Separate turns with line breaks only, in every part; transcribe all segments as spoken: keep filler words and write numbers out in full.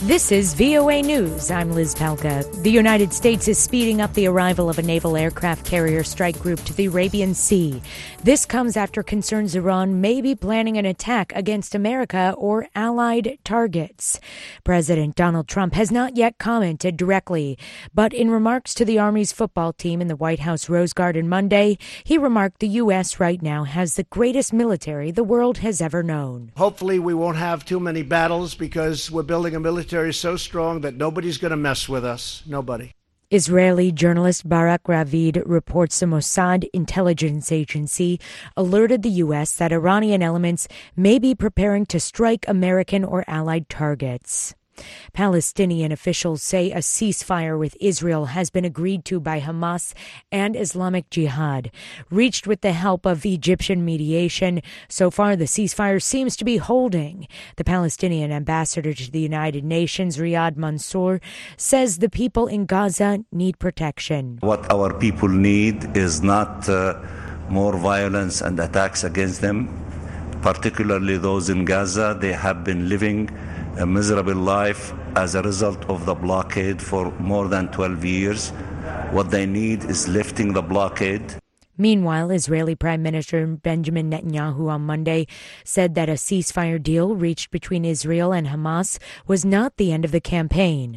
This is V O A News. I'm Liz Palka. The United States is speeding up the arrival of a naval aircraft carrier strike group to the Arabian Sea. This comes after concerns Iran may be planning an attack against America or allied targets. President Donald Trump has not yet commented directly, but in remarks to the Army's football team in the White House Rose Garden Monday, he remarked the U S right now has the greatest military the world has ever known.
Hopefully we won't have too many battles because we're building a military so strong that nobody's going to mess with us. Nobody.
Israeli journalist Barak Ravid reports the Mossad intelligence agency alerted the U S that Iranian elements may be preparing to strike American or allied targets. Palestinian officials say a ceasefire with Israel has been agreed to by Hamas and Islamic Jihad, reached with the help of Egyptian mediation. So far, the ceasefire seems to be holding. The Palestinian ambassador to the United Nations, Riyad Mansour, says the people in Gaza need protection.
What our people need is not uh, more violence and attacks against them, particularly those in Gaza. They have been living a miserable life as a result of the blockade for more than twelve years. What they need is lifting the blockade.
Meanwhile, Israeli Prime Minister Benjamin Netanyahu on Monday said that a ceasefire deal reached between Israel and Hamas was not the end of the campaign.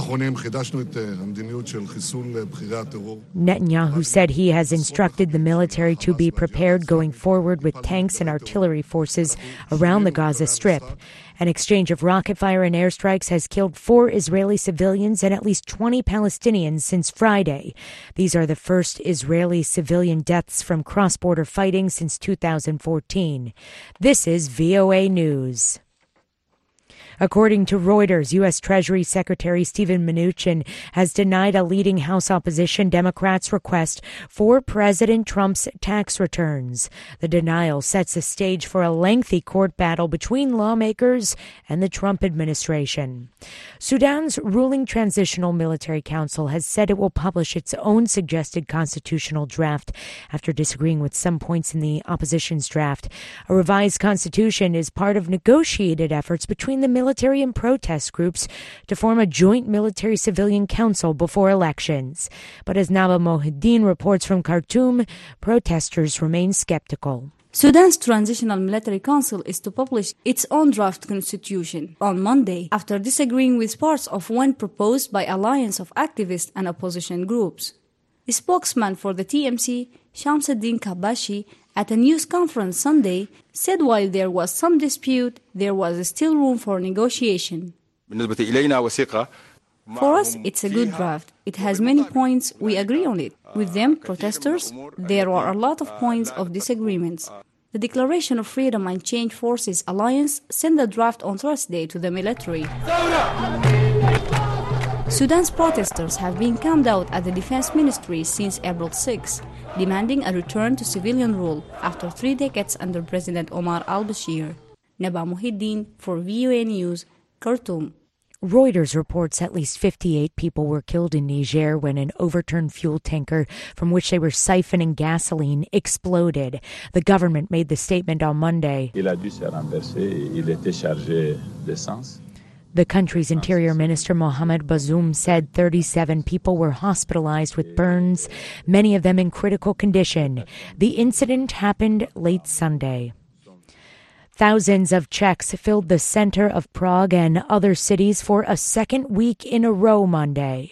Netanyahu said he has instructed the military to be prepared going forward with tanks and artillery forces around the Gaza Strip. An exchange of rocket fire and airstrikes has killed four Israeli civilians and at least twenty Palestinians since Friday. These are the first Israeli civilian deaths from cross-border fighting since two thousand fourteen. This is V O A News. According to Reuters, U S. Treasury Secretary Steven Mnuchin has denied a leading House opposition Democrats' request for President Trump's tax returns. The denial sets a stage for a lengthy court battle between lawmakers and the Trump administration. Sudan's ruling Transitional Military Council has said it will publish its own suggested constitutional draft after disagreeing with some points in the opposition's draft. A revised constitution is part of negotiated efforts between the military military and protest groups to form a joint military-civilian council before elections. But as Naba Mohideen reports from Khartoum, protesters remain skeptical.
Sudan's Transitional Military Council is to publish its own draft constitution on Monday after disagreeing with parts of one proposed by alliance of activist and opposition groups. A spokesman for the T M C, Shamsuddin Kabashi, at a news conference Sunday, said while there was some dispute, there was still room for negotiation. For us, it's a good draft. It has many points. We agree on it. With them, protesters, there are a lot of points of disagreements. The Declaration of Freedom and Change Forces Alliance sent the draft on Thursday to the military. Sudan's protesters have been camped out at the Defense Ministry since April sixth, demanding a return to civilian rule after three decades under President Omar al-Bashir. Naba Mohideen for V O A News, Khartoum.
Reuters reports at least fifty-eight people were killed in Niger when an overturned fuel tanker from which they were siphoning gasoline exploded. The government made the statement on Monday.
Il a dû se renverser, il était chargé d'essence.
The country's interior minister, Mohamed Bazoum, said thirty-seven people were hospitalized with burns, many of them in critical condition. The incident happened late Sunday. Thousands of Czechs filled the center of Prague and other cities for a second week in a row Monday.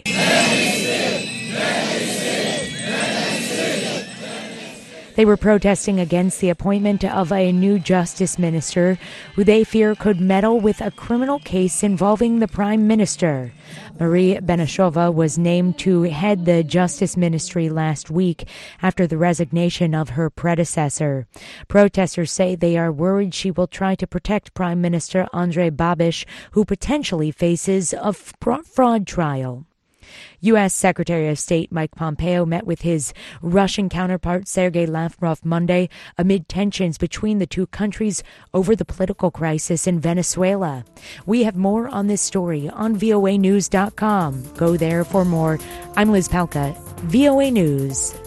They were protesting against the appointment of a new justice minister who they fear could meddle with a criminal case involving the prime minister. Marie Benešová was named to head the justice ministry last week after the resignation of her predecessor. Protesters say they are worried she will try to protect Prime Minister Andrej Babiš, who potentially faces a fraud trial. U S. Secretary of State Mike Pompeo met with his Russian counterpart Sergei Lavrov Monday amid tensions between the two countries over the political crisis in Venezuela. We have more on this story on V O A news dot com. Go there for more. I'm Liz Palka, V O A News.